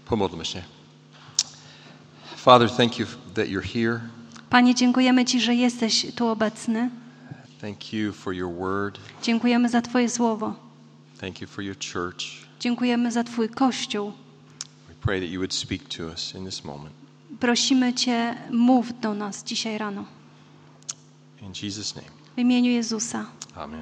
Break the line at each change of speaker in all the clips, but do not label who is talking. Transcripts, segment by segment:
Pomódlmy się. Father, thank you that you're here.
Panie, dziękujemy Ci, że jesteś tu obecny.
Thank you for your word.
Dziękujemy za Twoje słowo.
Thank you for your church.
Dziękujemy za Twój Kościół.
We pray that you would speak to us in this moment.
Prosimy Cię, mów do nas dzisiaj rano.
In Jesus' name.
W imieniu Jezusa.
Amen.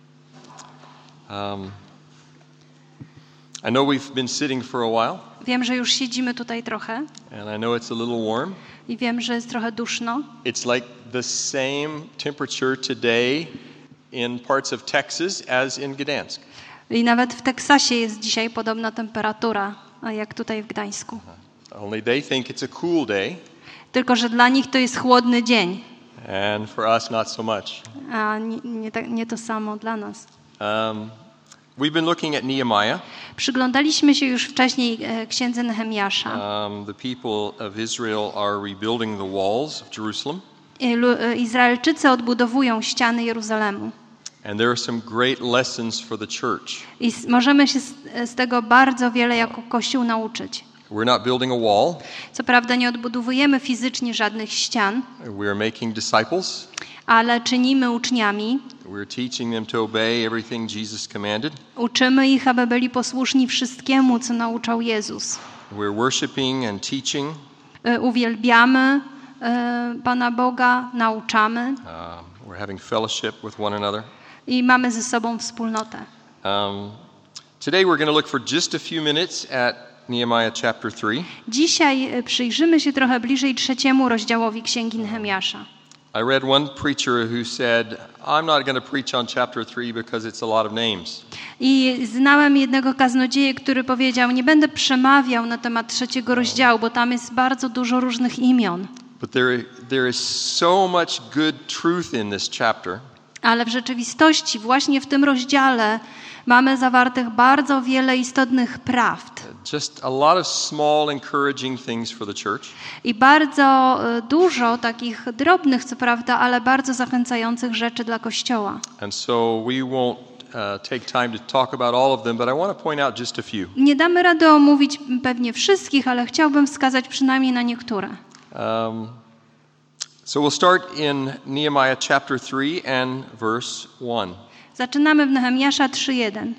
I know we've been sitting for a while.
Wiem, że już siedzimy tutaj trochę
And I know it's a little warm.
i wiem, że jest trochę duszno.
It's like the same temperature today in parts of Texas as in Gdansk.
I nawet w Teksasie jest dzisiaj podobna temperatura, jak tutaj w Gdańsku.
Only they think it's a cool day.
Tylko że dla nich to jest chłodny dzień,
And for us, not so much.
a nie to samo dla nas.
We've been looking at Nehemiah.
Przyglądaliśmy się już wcześniej księdze Nehemiasza.
The people of Israel are rebuilding the walls of Jerusalem.
Izraelczycy odbudowują ściany Jeruzalemu.
And there are some great lessons for the church.
I możemy się z tego bardzo wiele jako Kościół nauczyć.
We're not building a wall.
Co prawda nie odbudowujemy fizycznie żadnych ścian,
We're making disciples.
ale czynimy uczniami.
We're teaching them to obey everything Jesus commanded.
Uczymy ich, aby byli posłuszni wszystkiemu, co nauczał Jezus.
We're worshiping and teaching.
Uwielbiamy Pana Boga, nauczamy
We're having fellowship with one another.
i mamy ze sobą wspólnotę.
Today we're going to look for just a few minutes at Nehemiah chapter 3.
Dzisiaj przyjrzymy się trochę bliżej 3 rozdziałowi Księgi Nehemiasza.
I read one preacher who said, I'm not going to preach on chapter 3 because it's a lot of names.
I znałem jednego kaznodzieję, który powiedział, nie będę przemawiał na temat 3 rozdziału, bo tam jest bardzo dużo różnych imion.
But there is so much good truth in this chapter.
Ale w rzeczywistości właśnie w tym rozdziale mamy zawartych bardzo wiele istotnych prawd.
Just a lot of small encouraging things for the church.
I bardzo dużo takich drobnych, co prawda, ale bardzo zachęcających rzeczy dla Kościoła.
And so we won't take time to talk about all of them, but I want to point out just a few.
Nie damy rady omówić pewnie wszystkich, ale chciałbym wskazać przynajmniej na niektóre.
So we'll start in Nehemiah chapter 3 and verse 1.
Zaczynamy w Nehemiasza 3:1.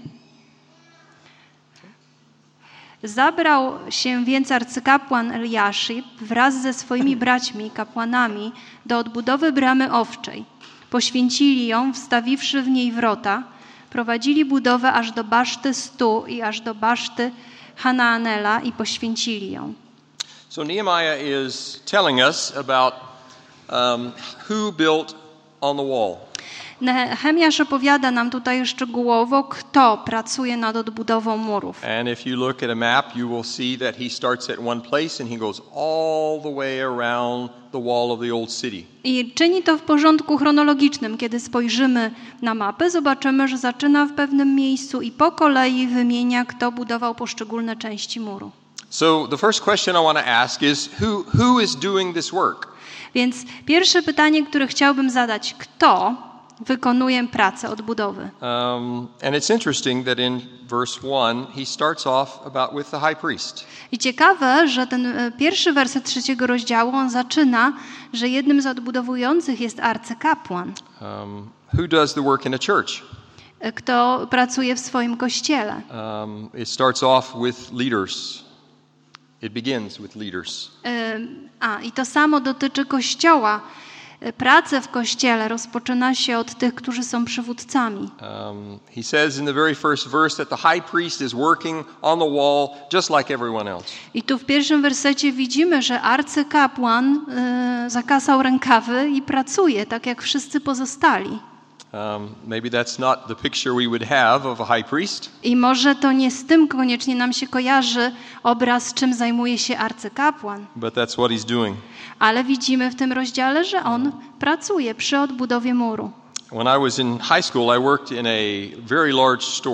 Zabrał się więc arcykapłan Eliaszib wraz ze swoimi braćmi, kapłanami, do odbudowy bramy owczej. Poświęcili ją, wstawiwszy w niej wrota, prowadzili budowę aż do baszty Stu i aż do baszty Hanaanela i poświęcili ją.
So Nehemiah is telling us about who built on the wall.
Nehemiasz opowiada nam tutaj szczegółowo, kto pracuje nad odbudową murów.
And if you look at a map, you will see that he starts at one place and he goes all the way around the wall of the old city.
I czyni to w porządku chronologicznym. Kiedy spojrzymy na mapę, zobaczymy, że zaczyna w pewnym miejscu i po kolei wymienia, kto budował poszczególne części muru.
So the first question I want to ask is who is doing this work?
Więc pierwsze pytanie, które chciałbym zadać, kto wykonuje pracę odbudowy?
And it's interesting that in verse 1 he starts off about with the high priest.
I ciekawe, że ten pierwszy werset 3 rozdziału on zaczyna, że jednym z odbudowujących jest arcykapłan.
Who does the work in a church?
Kto pracuje w swoim kościele?
It starts off with leaders. It begins with leaders.
I to samo dotyczy Kościoła. Pracę w Kościele rozpoczyna się od tych, którzy są przywódcami.
He says in the very first verse that the high priest is working on the wall just like everyone else.
I tu w pierwszym wersecie widzimy, że arcykapłan zakasał rękawy i pracuje tak jak wszyscy pozostali.
Maybe that's not the picture we would have of a high priest.
I może to nie z tym koniecznie nam się kojarzy obraz, czym zajmuje się arcykapłan.
But that's what he's doing.
Ale widzimy w tym rozdziale, że on pracuje przy odbudowie muru.
When I was in high school, I worked in a very large store.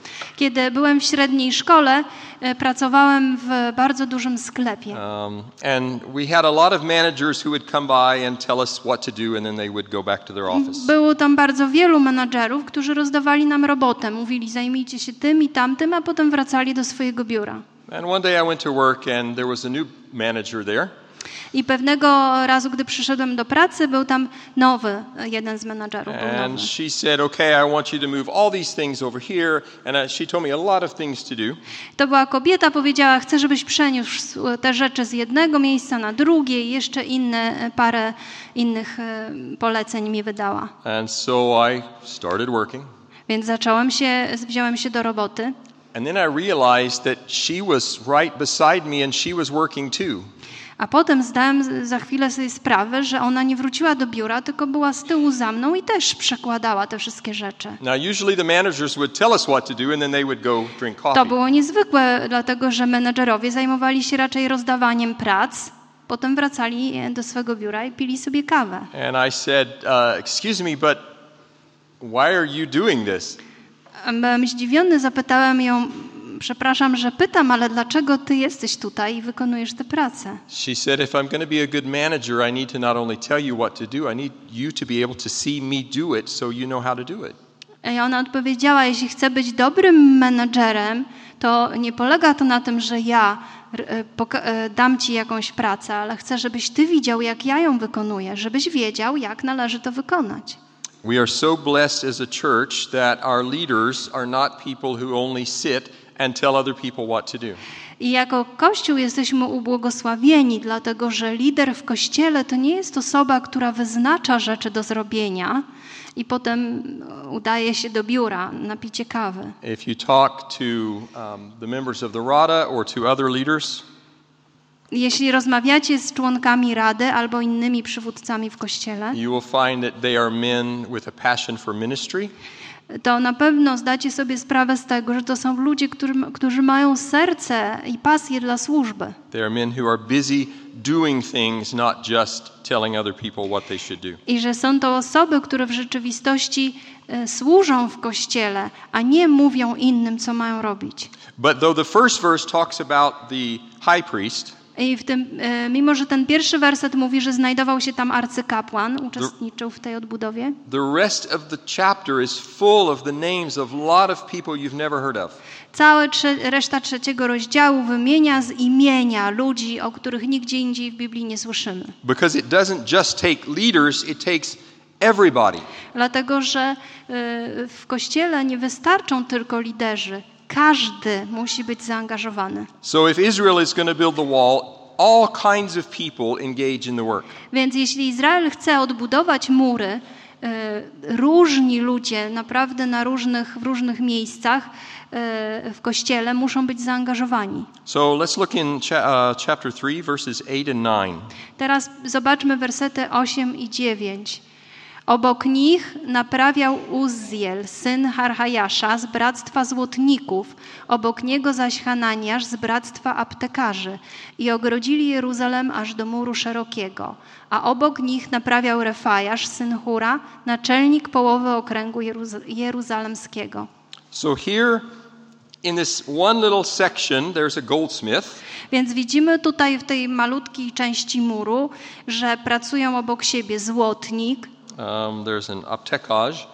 Kiedy byłem w średniej szkole, pracowałem w bardzo dużym sklepie.
And we had a lot of managers who would come by and tell us what to do, and then they would go back to their office.
Było tam bardzo wielu menadżerów, którzy rozdawali nam robotę. Mówili, zajmijcie się tym i tamtym, a potem wracali do swojego biura.
And one day I went to work and there was a new manager there.
I pewnego razu, gdy przyszedłem do pracy, był tam jeden z menadżerów.
And she said, okay, I want you to move all these things over here. And she told me a lot of things to do.
To była kobieta, powiedziała, chcę, żebyś przeniósł te rzeczy z jednego miejsca na drugie i jeszcze parę innych poleceń mi wydała.
And so I started working.
Więc wziąłem się do roboty.
And then I realized that she was right beside me and she was working too.
A potem zdałem za chwilę sobie sprawę, że ona nie wróciła do biura, tylko była z tyłu za mną i też przekładała te wszystkie rzeczy.
Now usually the managers would tell us what to do and then they would go drink coffee.
To było niezwykłe, dlatego że menedżerowie zajmowali się raczej rozdawaniem prac, potem wracali do swego biura i pili sobie kawę.
And I said, excuse me, but why are you doing this?
Byłem zdziwiony, zapytałem ją, przepraszam, że pytam, ale dlaczego ty jesteś tutaj i wykonujesz tę pracę?
She said, if I'm going to be a good manager, I need to not only tell you what to do, I need you to be able to see me do it so you know how to do it.
I ona odpowiedziała, jeśli chcę być dobrym menedżerem, to nie polega to na tym, że ja dam ci jakąś pracę, ale chcę, żebyś ty widział, jak ja ją wykonuję, żebyś wiedział, jak należy to wykonać.
We are so blessed as a church that our leaders are not people who only sit and tell other people what to do.
I jako Kościół jesteśmy ubłogosławieni, dlatego że lider w Kościele to nie jest osoba, która wyznacza rzeczy do zrobienia i potem udaje się do biura na picie kawy.
If you talk to the members of the Rada or to other leaders,
jeśli rozmawiacie z członkami Rady albo innymi przywódcami w Kościele,
you will find that they are men with a passion for ministry.
To na pewno zdacie sobie sprawę z tego, że to są ludzie, którzy mają serce i pasję dla służby.
They are men who are busy doing things, not just telling other people what they should do.
I że są to osoby, które w rzeczywistości służą w Kościele, a nie mówią innym, co mają robić.
But though the first verse talks about the high priest,
i mimo że ten pierwszy werset mówi, że znajdował się tam arcykapłan, uczestniczył w tej odbudowie.
The rest of the chapter is full of the names of a lot of people you've never heard of.
Reszta trzeciego rozdziału wymienia z imienia ludzi, o których nigdzie indziej w Biblii nie słyszymy.
Because it doesn't just take leaders, it takes everybody.
Dlatego, że w Kościele nie wystarczą tylko liderzy. Każdy musi być zaangażowany.
So if Israel is going to build the wall, all kinds of people engage in the work.
Więc jeśli Izrael chce odbudować mury, różni ludzie naprawdę w różnych miejscach w Kościele muszą być zaangażowani.
So let's look in chapter 3 verses 8 and 9.
Teraz zobaczmy wersety 8 i 9. Obok nich naprawiał Uzziel, syn Harhajasza z bractwa złotników, obok niego zaś Hananiasz z bractwa aptekarzy i ogrodzili Jeruzalem aż do muru szerokiego. A obok nich naprawiał Refajasz, syn Hura, naczelnik połowy okręgu jeruzalemskiego.
So here in this one little section there's a goldsmith.
Więc widzimy tutaj w tej malutkiej części muru, że pracują obok siebie złotnik,
there's an aptekarz,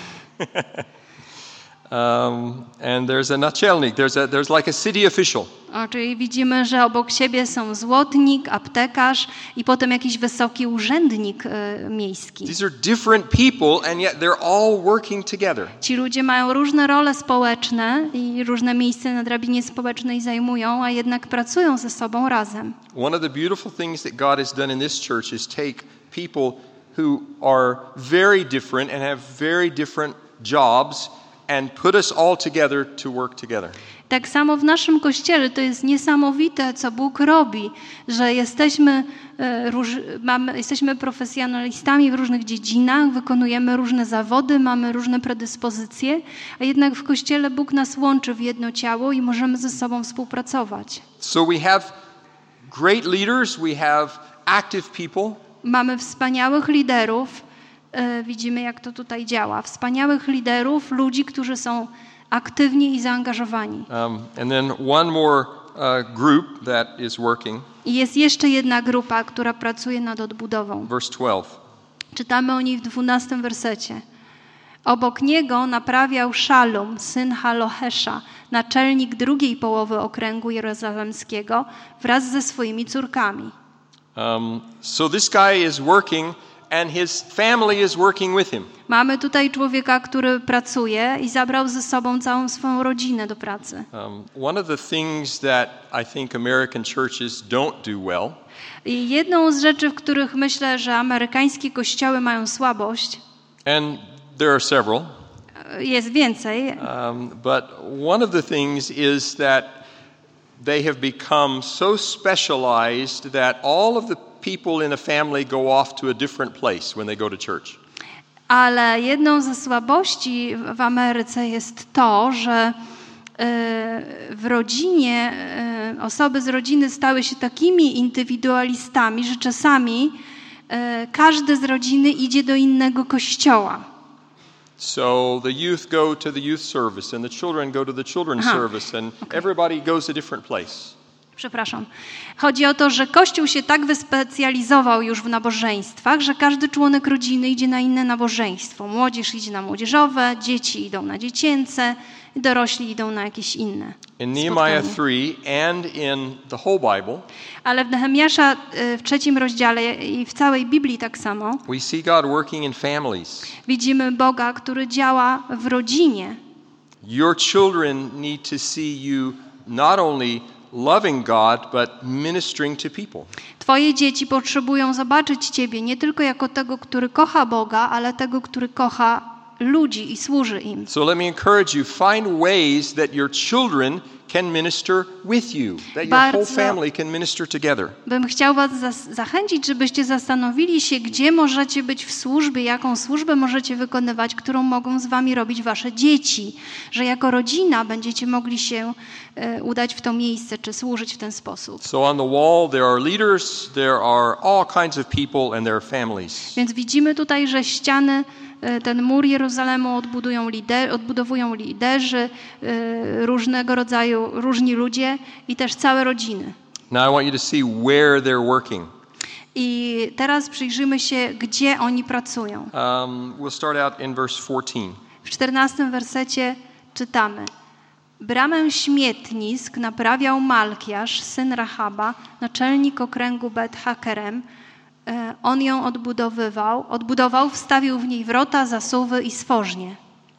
and there's a naczelnik. There's like a city official.
Czyli widzimy, że obok siebie są złotnik, aptekarz i potem jakiś wysoki urzędnik miejski.
These are different people, and yet they're all working together.
Ci ludzie mają różne role społeczne i różne miejsca na drabinie społecznej zajmują, a jednak pracują ze sobą razem.
One of the beautiful things that God has done in this church is take people who are very different and have very different jobs and put us all together to work together.
Tak samo w naszym Kościele to jest niesamowite, co Bóg robi, że jesteśmy profesjonalistami w różnych dziedzinach, wykonujemy różne zawody, mamy różne predyspozycje, a jednak w Kościele Bóg nas łączy w jedno ciało i możemy ze sobą współpracować.
So we have great leaders, we have active people.
Mamy wspaniałych liderów, widzimy jak to tutaj działa, wspaniałych liderów, ludzi, którzy są aktywni i zaangażowani.
And then one more group that is working.
I jest jeszcze jedna grupa, która pracuje nad odbudową.
Verse 12.
Czytamy o niej w 12 wersecie. Obok niego naprawiał Szalum, syn Halohesza, naczelnik drugiej połowy okręgu jerozolimskiego, wraz ze swoimi córkami.
So this guy is working and his family is working with him.
Mamy tutaj człowieka, który pracuje i zabrał ze sobą całą swoją rodzinę do pracy.
One of the things that I think American churches don't do well.
I jedną z rzeczy, w których myślę, że amerykańskie kościoły mają słabość,
And there are several.
Jest więcej,
But one of the things is that they have become so specialized that all of the people in a family go off to a different place when they go to church.
ale jedną ze słabości w Ameryce jest to, że w rodzinie osoby z rodziny stały się takimi indywidualistami, że czasami każdy z rodziny idzie do innego kościoła.
So the youth go to the youth service and the children go to the children's service and everybody goes a different place.
Przepraszam. Chodzi o to, że Kościół się tak wyspecjalizował już w nabożeństwach, że każdy członek rodziny idzie na inne nabożeństwo. Młodzież idzie na młodzieżowe, dzieci idą na dziecięce, dorośli idą na jakieś inne.
In Nehemiah 3 and in the whole Bible,
ale w Nehemiasza w 3 rozdziale i w całej Biblii tak samo
we see God working in families.
widzimy Boga, który działa w rodzinie.
Your children need to see you not only loving God, but ministering to people.
Twoje dzieci potrzebują zobaczyć Ciebie nie tylko jako tego, który kocha Boga, ale tego, który kocha ludzi i służy im.
So let me encourage you, find ways that your children can minister with you, that your whole family can minister together.
Bym chciał was zachęcić, żebyście zastanowili się, gdzie możecie być w służbie, jaką służbę możecie wykonywać, którą mogą z wami robić wasze dzieci, że jako rodzina będziecie mogli się udać w to miejsce, czy służyć w ten sposób.
So on the wall there are leaders, there are all kinds of people and there are families.
Więc widzimy tutaj, że ściany, ten mur Jeruzalemu odbudowują liderzy, różnego rodzaju, różni ludzie i też całe rodziny.
Now I want you to see where they're working.
I teraz przyjrzymy się, gdzie oni pracują.
We'll start out in verse 14.
W 14 wersecie czytamy: Bramę śmietnisk naprawiał Malkiasz, syn Rahaba, naczelnik okręgu Bet-Hakerem. On ją odbudował, wstawił w niej wrota, zasuwy i stworznie.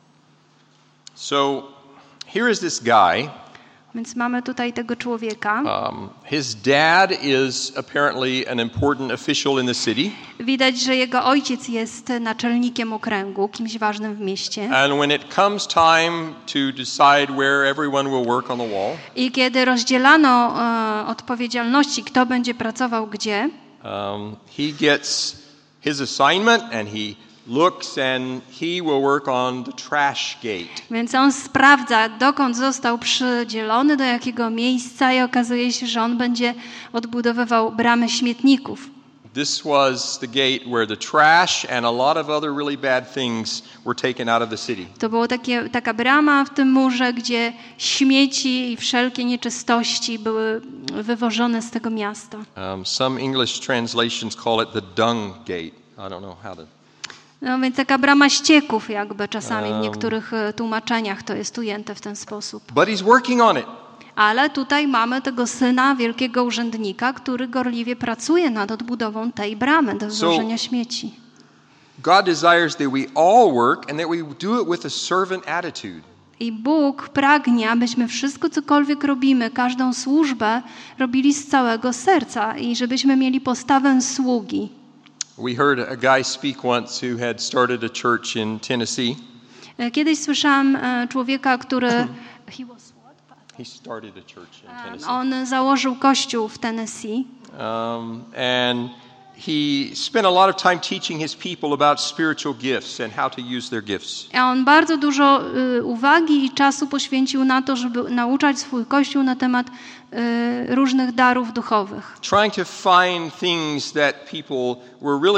So here is this guy.
Więc mamy tutaj tego człowieka.
His dad is apparently an important official in the city.
Widać, że jego ojciec jest naczelnikiem okręgu, kimś ważnym w mieście.
And when it comes time to decide where everyone will work on the wall,
I kiedy rozdzielano odpowiedzialności, kto będzie pracował gdzie,
he gets his assignment and he looks and he will work on the trash gate.
Więc on sprawdza, dokąd został przydzielony, do jakiego miejsca, i okazuje się, że on będzie odbudowywał bramy śmietników.
This was the gate where the trash and a lot of other really bad things were taken out of the city.
To była taka brama w tym murze, gdzie śmieci i wszelkie nieczystości były wywożone z tego miasta.
Some English translations call it the dung gate. I don't know how to.
No więc taka brama ścieków jakby czasami w niektórych tłumaczeniach to jest ujęte w ten sposób.
But he's working on it.
Ale tutaj mamy tego syna wielkiego urzędnika, który gorliwie pracuje nad odbudową tej bramy do złożenia śmieci.
God desires that we all work and that we do it with a servant attitude.
I Bóg pragnie, abyśmy wszystko, cokolwiek robimy, każdą służbę robili z całego serca i żebyśmy mieli postawę sługi.
We heard a guy speak once who had started a church in Tennessee.
Kiedyś słyszałam człowieka, który
He started a church in Tennessee.
On założył kościół w Tennessee.
And he spent a lot of time teaching his people about spiritual gifts and how to use their gifts.
A on bardzo dużo uwagi i czasu poświęcił na to, żeby nauczać swój kościół na temat różnych darów duchowych.
Trying to find things that people were really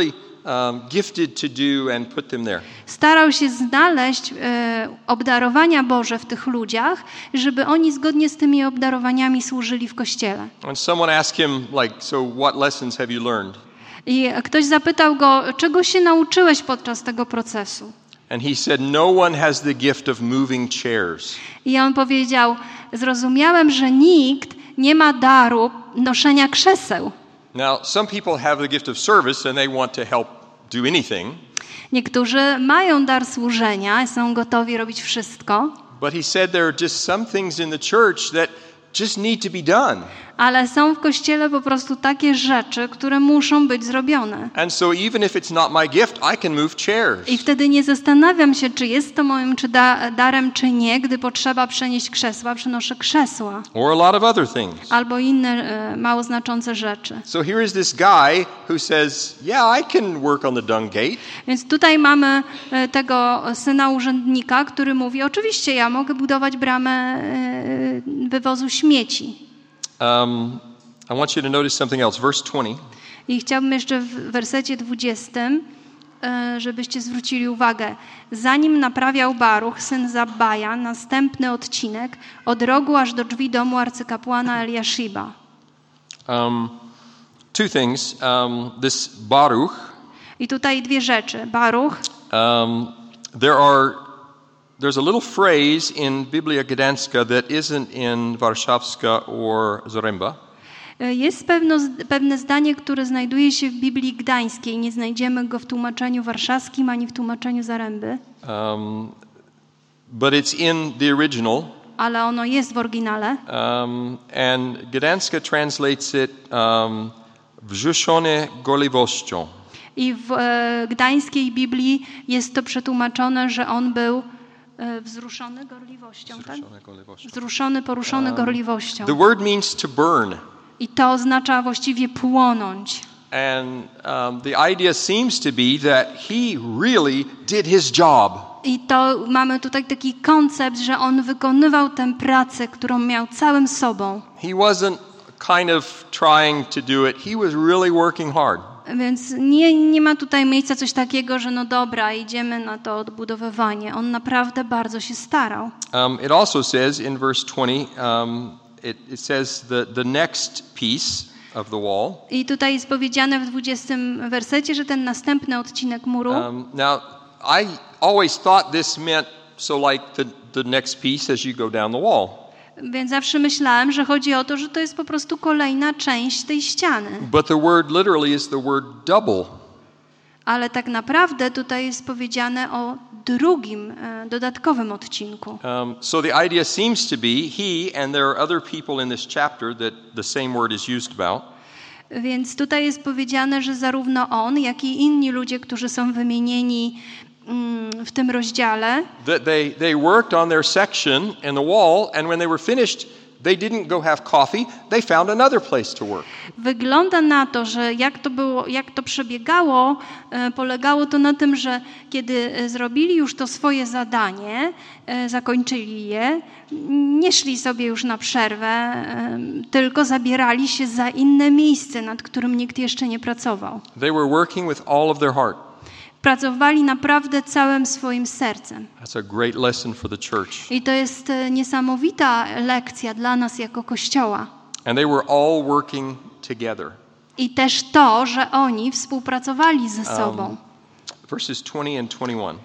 gifted to do and put them there.
Starał się znaleźć obdarowania Boże w tych ludziach, żeby oni zgodnie z tymi obdarowaniami służyli w Kościele.
And someone asked him, like, so what lessons have you learned?
I ktoś zapytał go, czego się nauczyłeś podczas tego procesu?
And he said, no one has the gift of moving chairs.
I on powiedział, zrozumiałem, że nikt nie ma daru noszenia krzeseł.
Now, some people have the gift of service and they want to help do anything.
Niektórzy mają dar służenia, są gotowi robić wszystko.
But he said there are just some things in the church that just need to be done.
Ale są w Kościele po prostu takie rzeczy, które muszą być zrobione.
And so even if it's not my gift, I can move chairs.
I wtedy nie zastanawiam się, czy jest to moim darem, czy nie. Gdy potrzeba przenieść krzesła, przenoszę krzesła.
Or a lot of other things.
Albo inne mało znaczące rzeczy.
So here is this guy who says, yeah, I can work on the dung gate.
Więc tutaj mamy tego syna urzędnika, który mówi, oczywiście ja mogę budować bramę wywozu śmieci.
I want you to notice something else. Verse 20.
I chciałbym jeszcze w wersecie 20, żebyście zwrócili uwagę. Zanim naprawiał Baruch, syn Zabbaja, następny odcinek, od rogu aż do drzwi domu arcykapłana Eliashiba.
Two things. This Baruch.
I tutaj dwie rzeczy. Baruch.
There's a little phrase in Biblia Gdańska that isn't in Warszawska or Zaremba.
Jest pewne zdanie, które znajduje się w Biblii Gdańskiej. Nie znajdziemy go w tłumaczeniu warszawskim ani w tłumaczeniu Zaremby.
But it's in the original.
Ale ono jest w oryginale.
And Gdańska translates it wrzucony gorliwością.
I w gdańskiej Biblii jest to przetłumaczone, że on był wzruszony gorliwością, tak? Wzruszony, poruszony gorliwością.
The word means to burn.
I to oznacza właściwie płonąć.
And the idea seems to be that he really did his job.
I to mamy tutaj taki koncept, że on wykonywał tę pracę, którą miał całym sobą.
He wasn't kind of trying to do it. He was really working hard.
Więc nie ma tutaj miejsca coś takiego, że no dobra, idziemy na to odbudowywanie. On naprawdę bardzo się starał.
It also says in verse 20, it says the next piece of the wall.
I tutaj jest powiedziane w 20 wersecie, że ten następny odcinek muru.
Now, I always thought this meant so like the next piece as you go down the wall.
Więc zawsze myślałem, że chodzi o to, że to jest po prostu kolejna część tej ściany.
But the word literally is the word double.
Ale tak naprawdę tutaj jest powiedziane o drugim, dodatkowym odcinku.
So the idea seems to be and there are other people in this chapter that the same word is used about.
Więc tutaj jest powiedziane, że zarówno on, jak i inni ludzie, którzy są wymienieni w tym rozdziale,
that they worked on their section in the wall, and when they were finished, they didn't go have coffee. They found another place to work.
Wygląda na to, że jak to przebiegało, polegało to na tym, że kiedy zrobili już to swoje zadanie, zakończyli je, nie szli sobie już na przerwę, tylko zabierali się za inne miejsce, nad którym nikt jeszcze nie pracował.
They were working with all of their heart.
Pracowali naprawdę całym swoim sercem.
That's a great lesson for the church.
I to jest niesamowita lekcja dla nas jako Kościoła.
And they were all working together.
I też to, że oni współpracowali ze sobą.
Verses 20 and 21.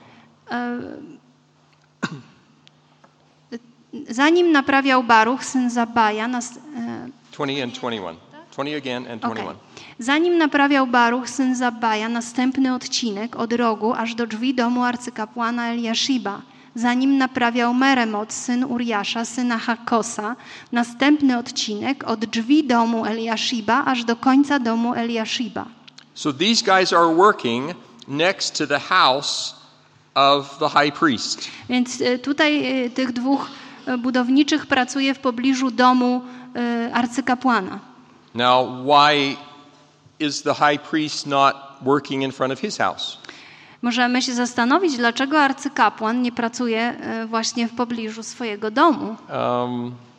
Zanim naprawiał Baruch, syn Zabbaja,
20 and 21. 20 again and 21.
Okay. Zanim naprawiał Baruch, syn Zabbaja, następny odcinek od rogu aż do drzwi domu arcykapłana Eliashiba. Zanim naprawiał Meremot, syn Uriasza, syna Hakosa, następny odcinek od drzwi domu Eliashiba aż do końca domu Eliashiba.
So these guys are working next to the house of the high priest.
Więc tutaj tych dwóch budowniczych pracuje w pobliżu domu arcykapłana.
Now, why is the high priest not working in front of his house?
Możemy się zastanowić, dlaczego arcykapłan nie pracuje właśnie w pobliżu swojego domu.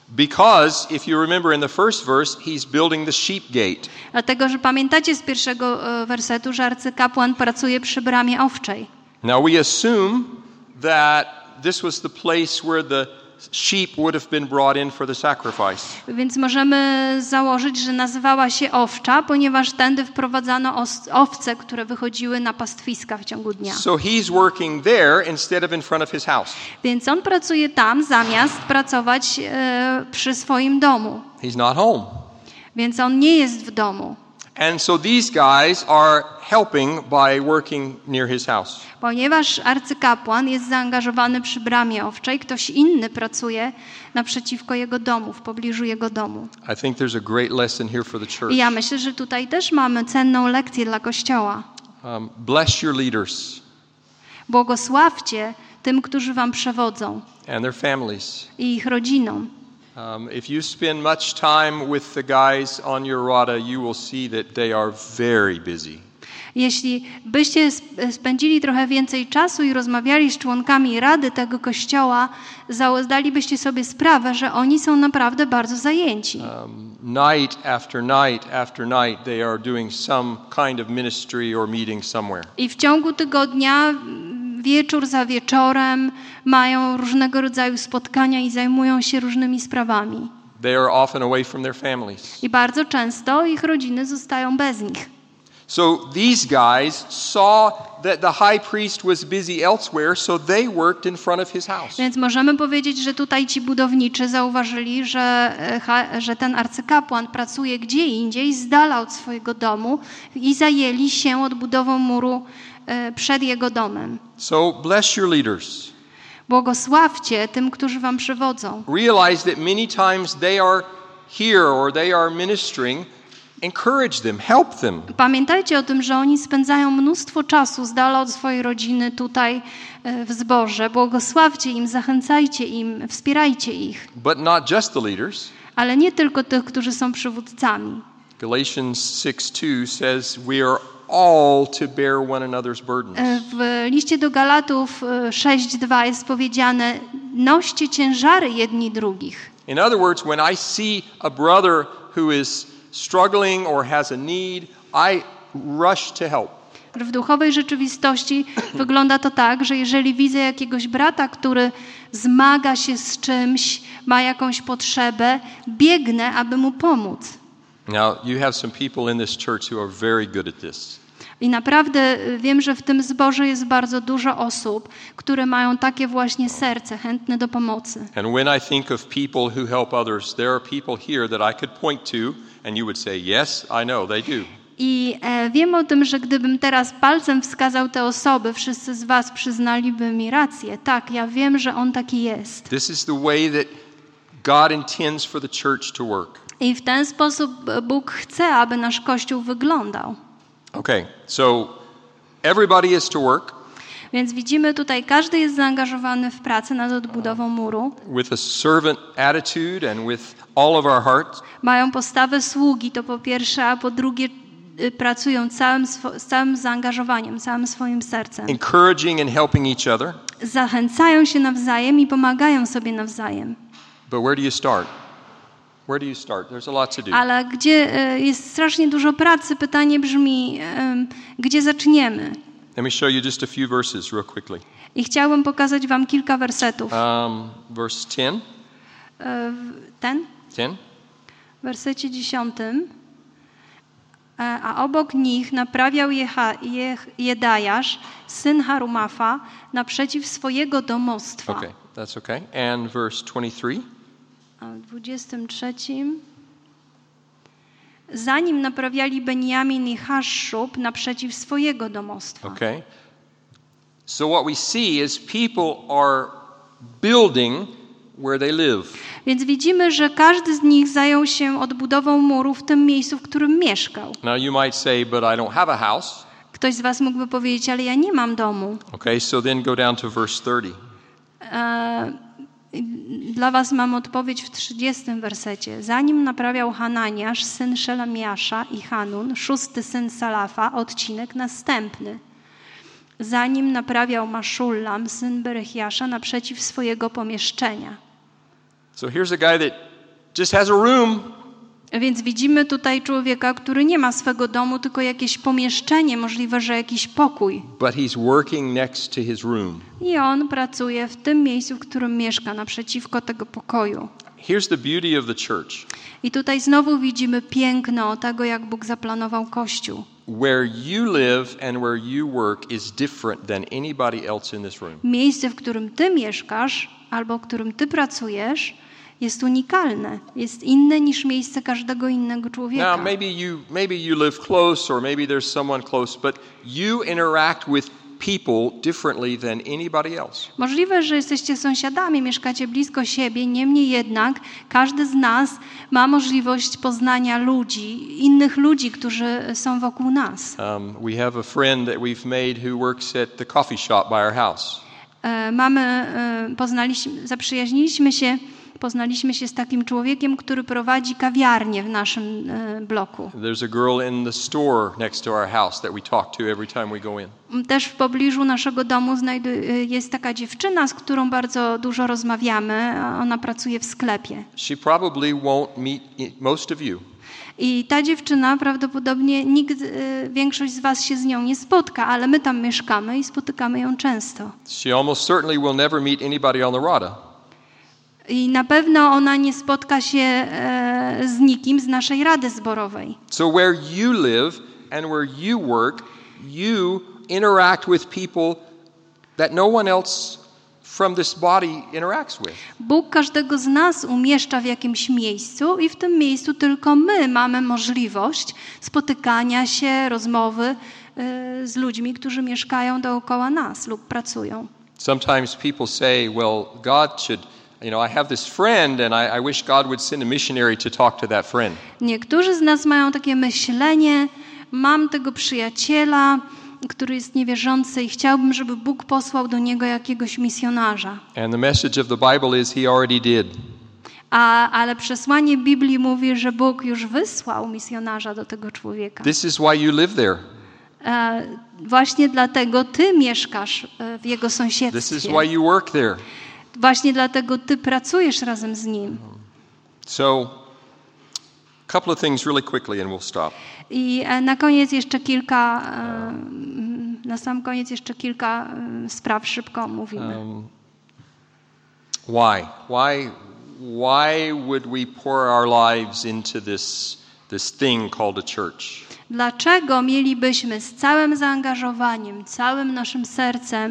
Because if you remember in the first verse, he's building the sheep gate.
Dlatego, że pamiętacie z pierwszego wersetu, że arcykapłan pracuje przy bramie owczej.
Now we assume that this was the place where the sheep would have been brought in for the sacrifice.
Więc możemy założyć, że nazywała się owcza, ponieważ tędy wprowadzano owce, które wychodziły na pastwiska w ciągu dnia.
So he's working there instead of in front of his house.
Więc on pracuje tam, zamiast pracować przy swoim domu.
He's not home.
Więc on nie jest w domu.
And so these guys are helping by working near his house.
Ponieważ arcykapłan jest zaangażowany przy bramie owczej, ktoś inny pracuje naprzeciwko jego domu, w pobliżu jego domu.
I think there's a great lesson here for the church.
I ja myślę, że tutaj też mamy cenną lekcję dla Kościoła.
Bless your leaders
Błogosławcie tym, którzy wam przewodzą
and their families.
i ich rodzinom.
If you spend much time with the guys on your rota, you will see that they are very busy.
Jeśli byście spędzili trochę więcej czasu i rozmawiali z członkami Rady tego Kościoła, zdalibyście sobie sprawę, że oni są naprawdę bardzo zajęci.
Night after night after night, they are doing some kind of ministry or meeting somewhere.
I w ciągu tygodnia, wieczór za wieczorem, mają różnego rodzaju spotkania i zajmują się różnymi sprawami.
They are often away from their families.
I bardzo często ich rodziny zostają bez nich.
So these guys saw that the high priest was busy elsewhere, so they worked in front of his house.
Więc możemy powiedzieć, że tutaj ci budowniczy zauważyli, że ten arcykapłan pracuje gdzie indziej, z dala od swojego domu i zajęli się odbudową muru przed jego domem.
So bless your leaders.
Błogosławcie tym, którzy wam przewodzą.
Realize that many times they are here or they are ministering. Encourage them, help them.
Pamiętajcie o tym, że oni spędzają mnóstwo czasu z dala od swojej rodziny tutaj w zborze. Błogosławcie im, zachęcajcie im, wspierajcie ich.
But not just the leaders.
Ale nie tylko tych, którzy są przywódcami.
Galatians 6:2 says we are all to bear one another's burdens.
W liście do Galatów 6:2 jest powiedziane: noście ciężary jedni drugich.
In other words, when I see a brother who is struggling or has a need, I rush to help.
W duchowej rzeczywistości wygląda to tak, że jeżeli widzę jakiegoś brata, który zmaga się z czymś, ma jakąś potrzebę, biegnę, aby mu pomóc.
Now, you have some people in this church who are very good at this.
I naprawdę wiem, że w tym zborze jest bardzo dużo osób, które mają takie właśnie serce, chętne do pomocy.
And when I think of people who help others, there are people here that I could point to and you would say, yes, I know, they do.
I wiem o tym, że gdybym teraz palcem wskazał te osoby, wszyscy z was przyznaliby mi rację. Tak, ja wiem, że on taki jest.
This is the way that God intends for the church to work.
I w ten sposób Bóg chce, aby nasz Kościół wyglądał.
Okay, so everybody is to work.
Więc widzimy tutaj, każdy jest zaangażowany w pracę nad odbudową muru.
With a servant attitude and with all of our heart.
Mają postawę sługi, to po pierwsze, a po drugie pracują z całym zaangażowaniem, całym swoim sercem.
Encouraging and helping each other.
Zachęcają się nawzajem i pomagają sobie nawzajem.
But where do you start? Where do you start? There's a lot to do.
Ale gdzie jest strasznie dużo pracy, pytanie brzmi, gdzie zaczniemy?
Let me show you just a few verses real quickly.
I chciałbym pokazać wam kilka wersetów.
Verse 10.
Ten?
10.
W wersecie 10. A obok nich naprawiał Jedajasz, syn Harumafa, naprzeciw swojego domostwa.
Okay, that's okay. And verse 23.
A w 23. Zanim naprawiali Benjamin i Haszszub naprzeciw swojego domostwa.
Okay. So what we see is people are building where they live.
Więc widzimy, że każdy z nich zajął się odbudową muru w tym miejscu, w którym mieszkał.
Now you might say, but I don't have a house.
Ktoś z was mógłby powiedzieć, ale ja nie mam domu.
Okay, so then go down to verse 30.
Dla was mam odpowiedź w 30 wersecie. Zanim naprawiał Hananiasz, syn Szelemiasza i Hanun, 6. syn Salafa, odcinek następny. Zanim naprawiał Maszullam, syn Berechiasza, naprzeciw swojego pomieszczenia.
So here's a guy that just has a room.
Więc widzimy tutaj człowieka, który nie ma swego domu, tylko jakieś pomieszczenie, możliwe, że jakiś pokój.
But he's working next to his room.
I on pracuje w tym miejscu, w którym mieszka, naprzeciwko tego pokoju.
Here's the beauty of the church.
I tutaj znowu widzimy piękno tego, jak Bóg zaplanował Kościół.
Where you live and where you work is different than anybody else in this room.
Miejsce, w którym ty mieszkasz, albo w którym ty pracujesz, jest unikalne. Jest inne niż miejsce każdego innego człowieka.
Now, maybe you live close, or maybe there's someone close, but you interact with people differently than anybody else.
Możliwe, że jesteście sąsiadami, mieszkacie blisko siebie, niemniej jednak każdy z nas ma możliwość poznania ludzi, innych ludzi, którzy są wokół nas.
We have a friend that we've made who works at the coffee shop by our house. Poznaliśmy się z takim człowiekiem, który prowadzi kawiarnię w naszym bloku. There's a girl in the store next to our house that we talk to every time we go in.
Też w pobliżu naszego domu jest taka dziewczyna, z którą bardzo dużo rozmawiamy. Ona pracuje w sklepie.
She probably won't meet most of you.
I ta dziewczyna prawdopodobnie większość z was się z nią nie spotka, ale my tam mieszkamy i spotykamy ją często.
She almost certainly will never meet anybody on the RADA.
I na pewno ona nie spotka się z nikim z naszej rady zborowej.
So where you live and where you work, you interact with people that no one else from this body interacts with.
Bóg każdego z nas umieszcza w jakimś miejscu i w tym miejscu tylko my mamy możliwość spotykania się, rozmowy z ludźmi, którzy mieszkają dookoła nas lub pracują.
Sometimes people say, well, God should, I have this friend and I wish God would send a missionary to talk to that friend.
Niektórzy z nas mają takie myślenie, mam tego przyjaciela, który jest niewierzący i chciałbym, żeby Bóg posłał do niego jakiegoś misjonarza.
And the message of the Bible is he already did.
Ale przesłanie Biblii mówi, że Bóg już wysłał misjonarza do tego człowieka.
This is why you live there.
Właśnie dlatego ty mieszkasz w jego sąsiedztwie.
This is why you work there.
Właśnie dlatego ty pracujesz razem z nim.
So, a couple of things really quickly and we'll stop.
I na sam koniec jeszcze kilka spraw szybko omówimy.
Why would we pour our lives into this thing called a church?
Dlaczego mielibyśmy z całym zaangażowaniem, całym naszym sercem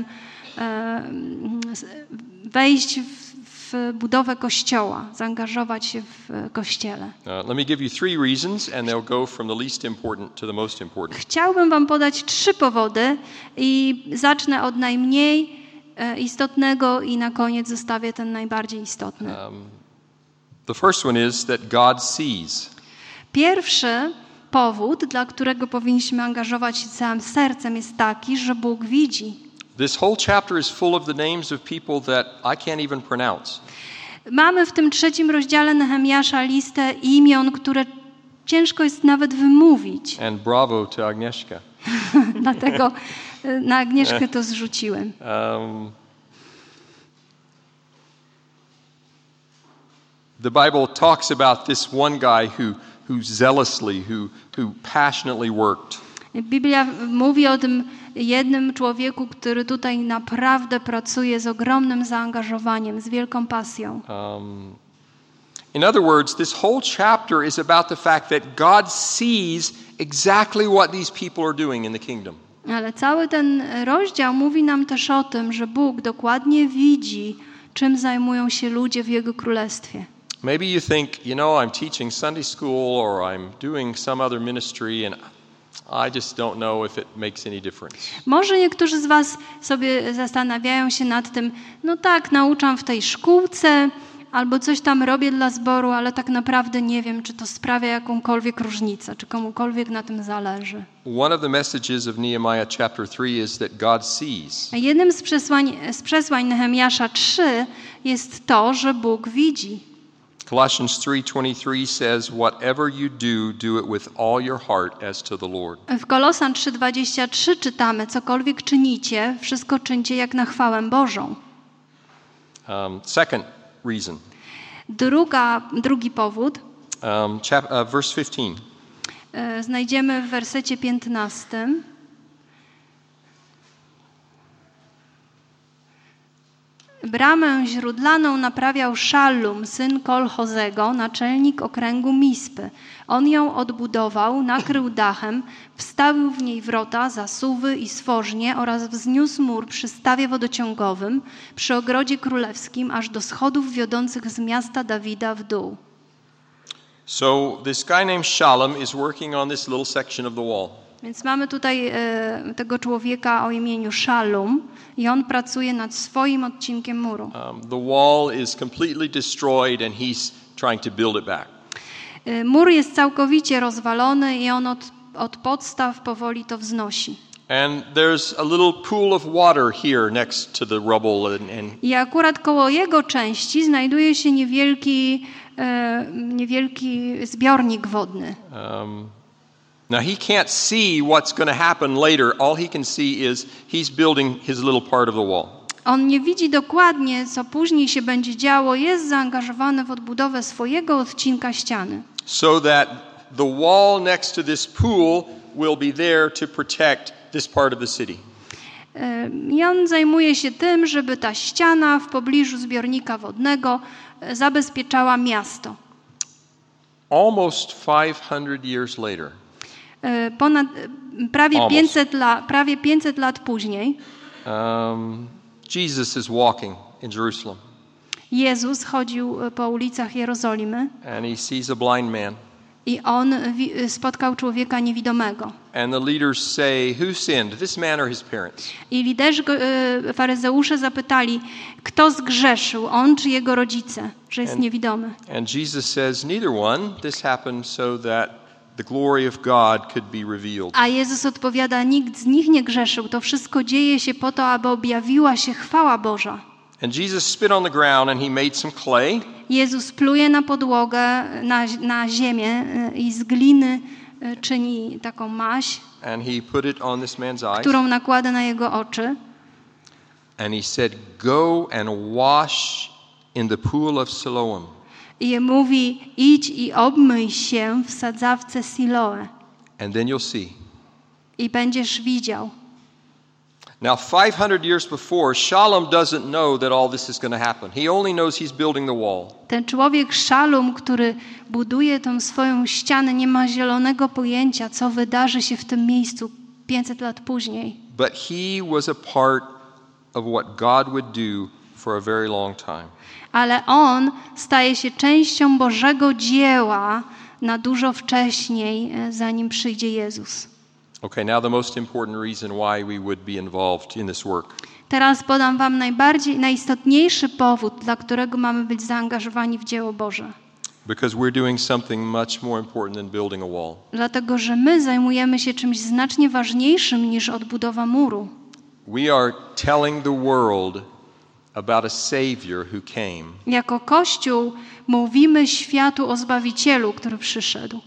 wejść w budowę Kościoła, zaangażować się w Kościele?
Let me give you 3 reasons and they'll go from the least important to the most important.
Chciałbym wam podać 3 powody i zacznę od najmniej istotnego i na koniec zostawię ten najbardziej istotny.
The first one is that God sees.
Pierwszy powód, dla którego powinniśmy angażować się całym sercem, jest taki, że Bóg widzi.
This whole chapter is full of the names of people that I can't even pronounce.
Mamy w tym 3 rozdziale Nehemiasza listę imion, które ciężko jest nawet wymówić.
And bravo to Agnieszka.
Dlatego na Agnieszkę to zrzuciłem.
The Bible talks about this one guy who zealously, who passionately worked.
Biblia mówi o tym jednym człowieku, który tutaj naprawdę pracuje z ogromnym zaangażowaniem, z wielką pasją.
In other words, this whole chapter is about the fact that God sees exactly what these people are doing in the kingdom.
Ale cały ten rozdział mówi nam też o tym, że Bóg dokładnie widzi, czym zajmują się ludzie w Jego Królestwie.
Maybe you think, I'm teaching Sunday school or I'm doing some other ministry and I just don't know if it makes any difference.
Może niektórzy z was sobie zastanawiają się nad tym, nauczam w tej szkółce albo coś tam robię dla zboru, ale tak naprawdę nie wiem, czy to sprawia jakąkolwiek różnicę, czy komukolwiek na tym zależy.
One of the messages of Nehemiah chapter 3 is that God sees.
Jednym z przesłań Nehemiasza 3 jest to, że Bóg widzi.
Colossians 3:23 says, "Whatever you do it with all your heart as to the Lord."
W Kolosan 3:23 czytamy: cokolwiek czynicie, wszystko czyńcie jak na chwałę Bożą.
Second reason.
Drugi powód
verse 15.
Znajdziemy w wersecie 15. Bramę źródlaną naprawiał Szallum, syn Kol-Hozego, naczelnik okręgu Mispy. On ją odbudował, nakrył dachem, wstawił w niej wrota, zasuwy i stworznie oraz wzniósł mur przy stawie wodociągowym, przy ogrodzie królewskim, aż do schodów wiodących z miasta Dawida w dół.
So this guy named Shallum is working on this little section of the wall.
Więc mamy tutaj tego człowieka o imieniu Szallum i on pracuje nad swoim odcinkiem muru.
The wall is completely destroyed and he's trying to build it back.
Mur jest całkowicie rozwalony i on od podstaw powoli to wznosi.
And there's a little pool of water here next to the rubble.
I akurat koło jego części znajduje się niewielki zbiornik wodny.
Now he can't see what's going to happen later. All he can see is he's building his little part of the wall.
On nie widzi dokładnie, co później się będzie działo. Jest zaangażowany w odbudowę swojego odcinka ściany.
So that the wall next to this pool will be there to protect this part of the city.
I on zajmuje się tym, żeby ta ściana w pobliżu zbiornika wodnego zabezpieczała miasto.
Almost 500 years later.
Prawie 500 lat później
Jesus is walking in Jerusalem.
Jezus chodził po ulicach Jerozolimy
and he sees a blind man.
I on spotkał człowieka niewidomego.
And the leaders say, who sinned, this man or his parents?
I liderzy faryzeusze zapytali, kto zgrzeszył, on czy jego rodzice, że jest niewidomy.
And Jesus says, neither one. This happened so that the glory of God could be revealed.
A Jezus odpowiada, nikt z nich nie grzeszył. To wszystko dzieje się po to, aby objawiła się chwała Boża.
And Jesus spit on the ground and he made some clay.
Jezus pluje na podłogę, na ziemię i z gliny czyni taką maź,
And he put it on this man's eyes.
którą nakłada na jego oczy.
And he said, go and wash in the pool of Siloam.
I mówi, idź i obmyj się w sadzawce Siloe.
And then you'll see.
I będziesz widział.
Now 500 years before, Shallum doesn't know that all this is going to happen. He only knows he's building the wall.
Ten człowiek Szalum, który buduje tą swoją ścianę, nie ma zielonego pojęcia, co wydarzy się w tym miejscu 500 lat później.
But he was a part of what God would do for a very long time.
Ale on staje się częścią Bożego dzieła na dużo wcześniej, zanim przyjdzie Jezus.
Okay, now the most important reason why we would be involved in this work.
Teraz podam wam najistotniejszy powód, dla którego mamy być zaangażowani w dzieło Boże.
Because we're doing something much more important than building a wall.
Dlatego, że my zajmujemy się czymś znacznie ważniejszym niż odbudowa muru.
We are telling the world about a Savior who came.
Jako Kościół mówimy światu o Zbawicielu, który przyszedł.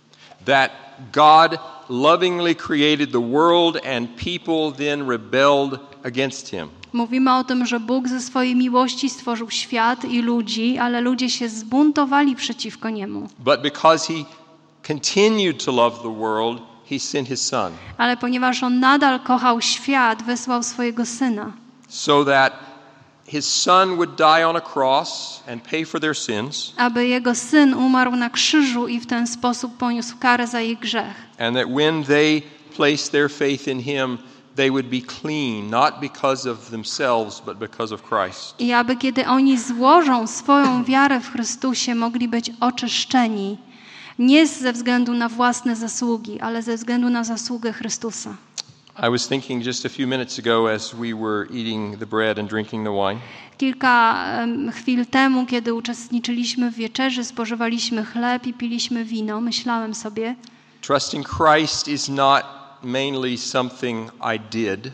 That God lovingly created the world and people then rebelled against him.
Mówimy o tym, że Bóg ze swojej miłości stworzył świat i ludzi, ale ludzie się zbuntowali przeciwko niemu.
But because he continued to love the world, he sent his son.
Ale ponieważ on nadal kochał świat, wysłał swojego syna.
So that his son would die on a cross and pay for their sins.
Aby jego syn umarł na krzyżu i w ten sposób poniósł karę za ich grzech.
And that when they placed their faith in him, they would be clean, not because of themselves, but because of Christ.
I aby kiedy oni złożą swoją wiarę w Chrystusie, mogli być oczyszczeni, nie ze względu na własne zasługi, ale ze względu na zasługę Chrystusa.
I was thinking just a few minutes ago as we were eating the bread and drinking the wine.
Kilka chwil temu, kiedy uczestniczyliśmy w wieczerzy, spożywaliśmy chleb i piliśmy wino, myślałem sobie,
Trusting Christ is not mainly something I did.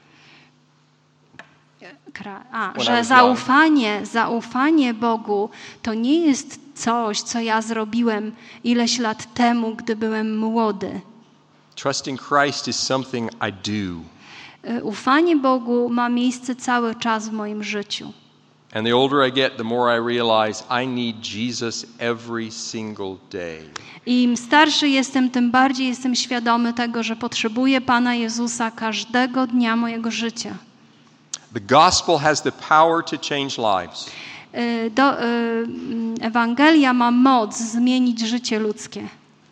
Że zaufanie Bogu to nie jest coś, co ja zrobiłem ileś lat temu, gdy byłem młody.
Trusting Christ is something I do.
Ufanie Bogu ma miejsce cały czas w moim życiu.
And the older I get, the more I realize I need Jesus every single day.
Im starszy jestem, tym bardziej jestem świadomy tego, że potrzebuję Pana Jezusa każdego dnia mojego życia.
The gospel has the power to change lives.
Ewangelia ma moc zmienić życie ludzkie.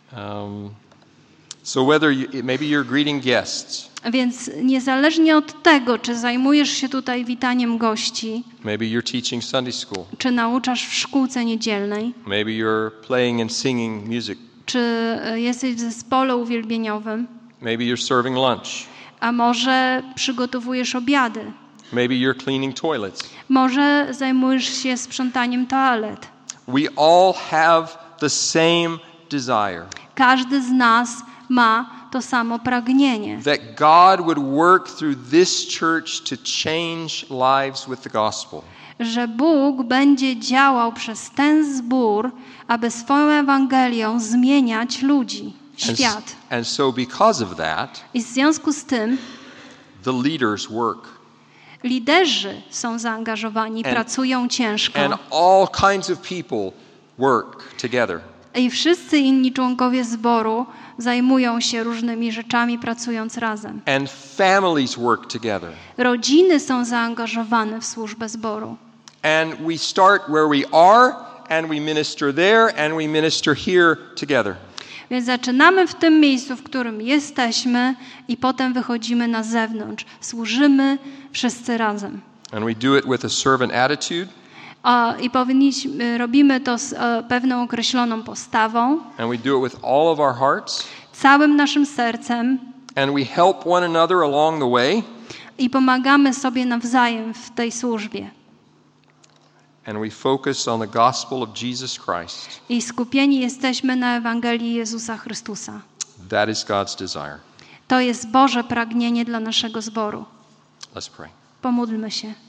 So whether maybe you're greeting guests.
Więc niezależnie od tego, czy zajmujesz się tutaj witaniem gości,
Maybe you're teaching Sunday school.
czy nauczasz w szkółce niedzielnej,
Maybe you're playing and singing music.
czy jesteś w zespole uwielbieniowym,
Maybe you're serving lunch.
a może przygotowujesz obiady,
Maybe you're cleaning toilets.
może zajmujesz się sprzątaniem toalet.
We all have the same desire.
Każdy z nas ma to samo pragnienie.
That God would work through this church to change lives with the gospel.
Że Bóg będzie działał przez ten zbór, aby swoją Ewangelią zmieniać ludzi, świat.
And so because of that,
I w związku z tym
the leaders work.
liderzy są zaangażowani, pracują ciężko.
And all kinds of people work together.
I wszyscy inni członkowie zboru zajmują się różnymi rzeczami, pracując razem.
And families work together.
Rodziny są zaangażowane w służbę zboru.
And we start where we are, and we minister there, and we minister here together.
Więc zaczynamy w tym miejscu, w którym jesteśmy, i potem wychodzimy na zewnątrz. Służymy wszyscy razem.
And we do it with a servant attitude.
I robimy to z pewną określoną postawą,
And we do it with all of our hearts.
całym naszym sercem,
And we help one another along the way.
i pomagamy sobie nawzajem w tej służbie.
And we focus on the gospel of Jesus Christ.
I skupieni jesteśmy na Ewangelii Jezusa Chrystusa.
That is God's desire.
To jest Boże pragnienie dla naszego zboru.
Let's pray.
Pomódlmy się.